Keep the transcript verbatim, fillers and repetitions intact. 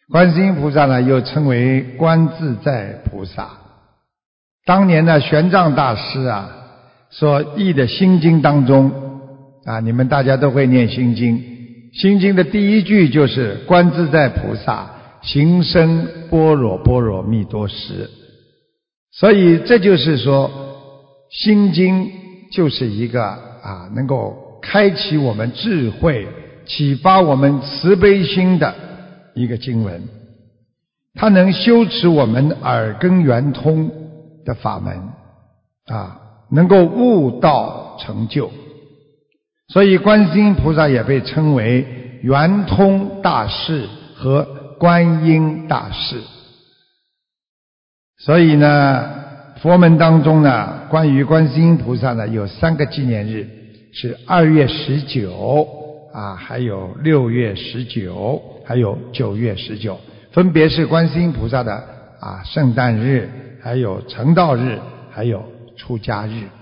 观世音菩萨呢又称为观自在菩萨。当年呢玄奘大师啊所译的心经当中啊，你们大家都会念心经，心经的第一句就是观自在菩萨行深般若波罗蜜多时。所以这就是说心经就是一个啊能够开启我们智慧启发我们慈悲心的一个经文，它能修持我们耳根圆通的法门啊，能够悟道成就。所以观世音菩萨也被称为圆通大士和观音大士。所以呢佛门当中呢关于观世音菩萨呢有三个纪念日，是二月十九啊，还有六月十九，还有九月十九，分别是观世音菩萨的啊圣诞日，还有成道日，还有出家日。